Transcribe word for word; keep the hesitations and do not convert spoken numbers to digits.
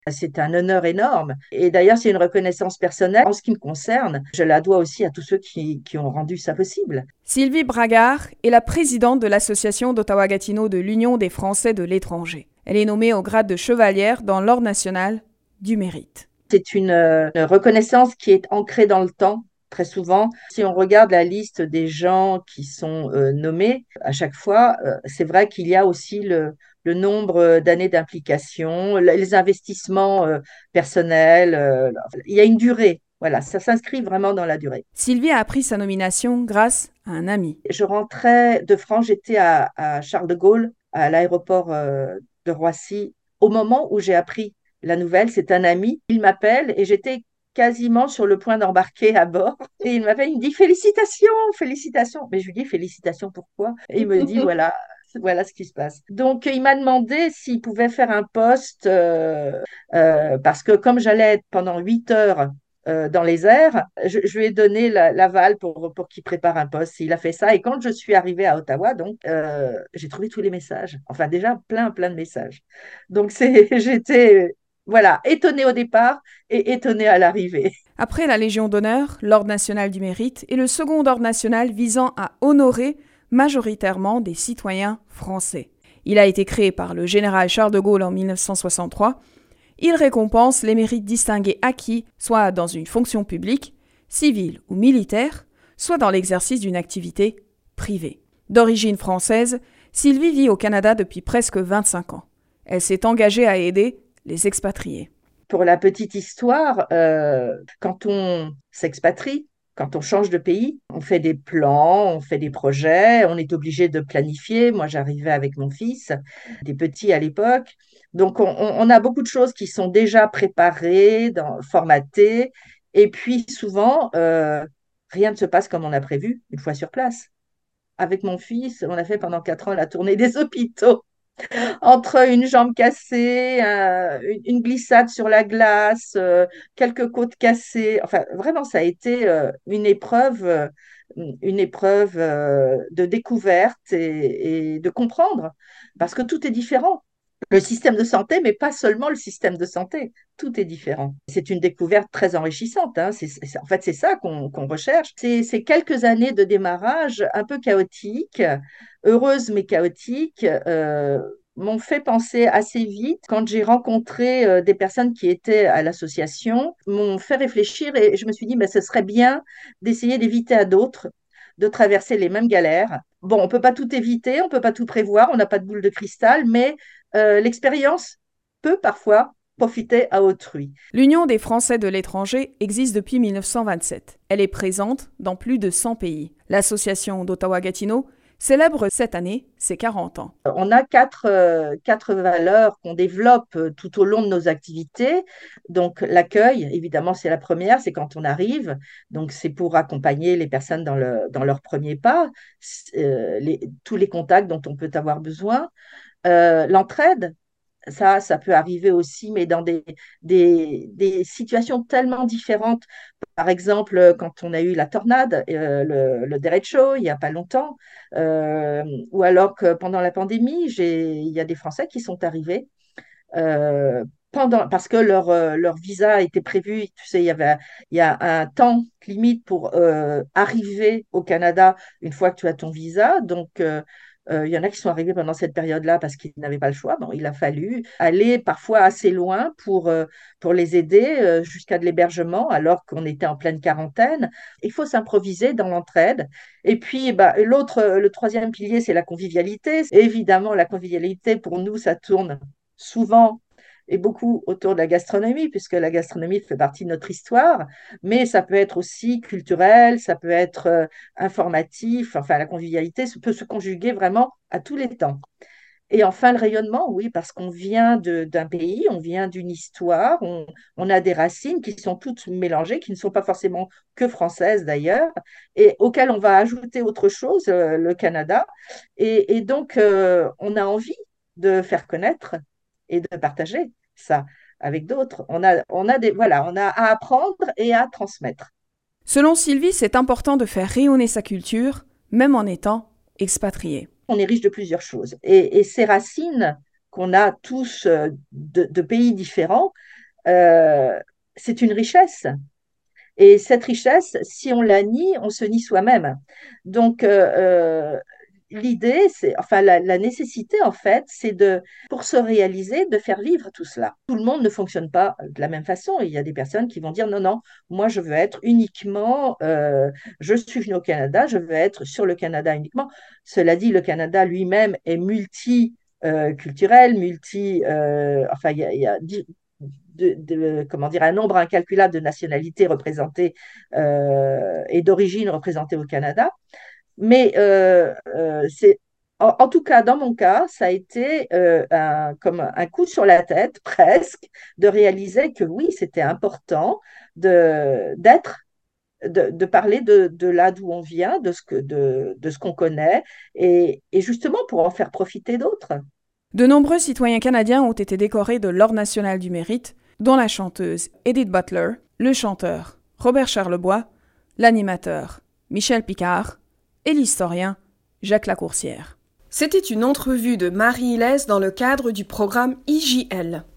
C'est un honneur énorme. Et d'ailleurs, c'est une reconnaissance personnelle. En ce qui me concerne, je la dois aussi à tous ceux qui, qui ont rendu ça possible. Sylvie Bragard est la présidente de l'association d'Ottawa-Gatineau de l'Union des Français de l'étranger. Elle est nommée au grade de chevalière dans l'Ordre national du mérite. C'est une, une reconnaissance qui est ancrée dans le temps. Très souvent, si on regarde la liste des gens qui sont euh, nommés, à chaque fois, euh, c'est vrai qu'il y a aussi le, le nombre d'années d'implication, les investissements euh, personnels. Euh, il y a une durée. Voilà, ça s'inscrit vraiment dans la durée. Sylvie a appris sa nomination grâce à un ami. Je rentrais de France, j'étais à, à Charles de Gaulle, à l'aéroport euh, de Roissy, au moment où j'ai appris la nouvelle. C'est un ami, il m'appelle et j'étais quasiment sur le point d'embarquer à bord. Et il m'appelle, il me dit félicitations, félicitations. Mais je lui dis félicitations, pourquoi? Et il me dit voilà, voilà ce qui se passe. Donc il m'a demandé s'il pouvait faire un poste euh, euh, parce que comme j'allais être pendant huit heures euh, dans les airs, je, je lui ai donné la- l'aval pour, pour qu'il prépare un poste. Il a fait ça. Et quand je suis arrivée à Ottawa, donc, euh, j'ai trouvé tous les messages. Enfin, déjà, plein, plein de messages. Donc, c'est, j'étais, voilà, étonnée au départ et étonnée à l'arrivée. Après la Légion d'honneur, l'Ordre national du mérite est le second ordre national visant à honorer majoritairement des citoyens français. Il a été créé par le général Charles de Gaulle en mille neuf cent soixante-trois. Il récompense les mérites distingués acquis, soit dans une fonction publique, civile ou militaire, soit dans l'exercice d'une activité privée. D'origine française, Sylvie vit au Canada depuis presque vingt-cinq ans. Elle s'est engagée à aider les expatriés. Pour la petite histoire, euh, quand on s'expatrie, quand on change de pays, on fait des plans, on fait des projets, on est obligé de planifier. Moi, j'arrivais avec mon fils, des petits à l'époque. Donc, on, on a beaucoup de choses qui sont déjà préparées, dans- formatées. Et puis, souvent, euh, rien ne se passe comme on a prévu une fois sur place. Avec mon fils, on a fait pendant quatre ans la tournée des hôpitaux entre une jambe cassée, un- une, une glissade sur la glace, euh, quelques côtes cassées. Enfin, vraiment, ça a été euh, une épreuve, euh, une épreuve euh, de découverte et, et de comprendre, parce que tout est différent. Le système de santé, mais pas seulement le système de santé, tout est différent. C'est une découverte très enrichissante, hein. C'est, c'est- en fait, c'est ça qu'on qu'on recherche. C'est ces quelques années de démarrage un peu chaotiques, heureuses mais chaotiques, euh, m'ont fait penser assez vite, quand j'ai rencontré euh, des personnes qui étaient à l'association, m'ont fait réfléchir et je me suis dit, mais ce serait bien d'essayer d'éviter à d'autres de traverser les mêmes galères. Bon, on ne peut pas tout éviter, on ne peut pas tout prévoir, on n'a pas de boule de cristal, mais euh, l'expérience peut parfois profiter à autrui. L'Union des Français de l'étranger existe depuis mille neuf cent vingt-sept. Elle est présente dans plus de cent pays. L'association d'Ottawa-Gatineau célèbre cette année ses quarante ans. On a quatre, euh, quatre valeurs qu'on développe euh, tout au long de nos activités. Donc, l'accueil, évidemment, c'est la première, c'est quand on arrive. Donc, c'est pour accompagner les personnes dans, le, dans leurs premiers pas, euh, les, tous les contacts dont on peut avoir besoin. Euh, l'entraide, ça, ça peut arriver aussi, mais dans des, des, des situations tellement différentes. Par exemple, quand on a eu la tornade, euh, le, le derecho, il n'y a pas longtemps, euh, ou alors que pendant la pandémie, j'ai, il y a des Français qui sont arrivés euh, pendant, parce que leur, euh, leur visa était prévu. Tu sais, il y avait, il y a un temps limite pour euh, arriver au Canada une fois que tu as ton visa. Donc, euh, euh, il y en a qui sont arrivés pendant cette période-là parce qu'ils n'avaient pas le choix. Bon, il a fallu aller parfois assez loin pour, euh, pour les aider euh, jusqu'à de l'hébergement alors qu'on était en pleine quarantaine. Il faut s'improviser dans l'entraide. Et puis, bah, l'autre, le troisième pilier, c'est la convivialité. Évidemment, la convivialité, pour nous, ça tourne souvent et beaucoup autour de la gastronomie, puisque la gastronomie fait partie de notre histoire, mais ça peut être aussi culturel, ça peut être euh, informatif, enfin la convivialité peut se conjuguer vraiment à tous les temps. Et enfin, le rayonnement, oui, parce qu'on vient de- d'un pays, on vient d'une histoire, on, on a des racines qui sont toutes mélangées, qui ne sont pas forcément que françaises d'ailleurs, et auxquelles on va ajouter autre chose, euh, le Canada. Et, et donc, euh, on a envie de faire connaître et de partager ça avec d'autres. On a, on a des, voilà, on a à apprendre et à transmettre. Selon Sylvie, c'est important de faire rayonner sa culture, même en étant expatrié. On est riche de plusieurs choses. Et, et ces racines qu'on a tous euh, de, de pays différents, euh, c'est une richesse. Et cette richesse, si on la nie, on se nie soi-même. Donc, euh, euh, l'idée, c'est, enfin, la, la nécessité, en fait, c'est de, pour se réaliser, de faire vivre tout cela. Tout le monde ne fonctionne pas de la même façon. Il y a des personnes qui vont dire non, non, moi, je veux être uniquement, euh, je suis venu au Canada, je veux être sur le Canada uniquement. Cela dit, le Canada lui-même est multi. Euh, culturel, multi, euh, enfin, il y a, il y a de, de, comment dire, un nombre incalculable de nationalités représentées euh, et d'origines représentées au Canada. Mais euh, euh, c'est, en, en, tout cas, dans mon cas, ça a été euh, un, comme un coup sur la tête, presque, de réaliser que oui, c'était important de, d'être de, de, parler de, de là d'où on vient, de ce, que, de, de ce qu'on connaît, et, et justement pour en faire profiter d'autres. De nombreux citoyens canadiens ont été décorés de l'Ordre national du mérite, dont la chanteuse Edith Butler, le chanteur Robert Charlebois, l'animateur Michel Picard et l'historien Jacques Lacourcière. C'était une entrevue de Marie Hilès dans le cadre du programme I J L.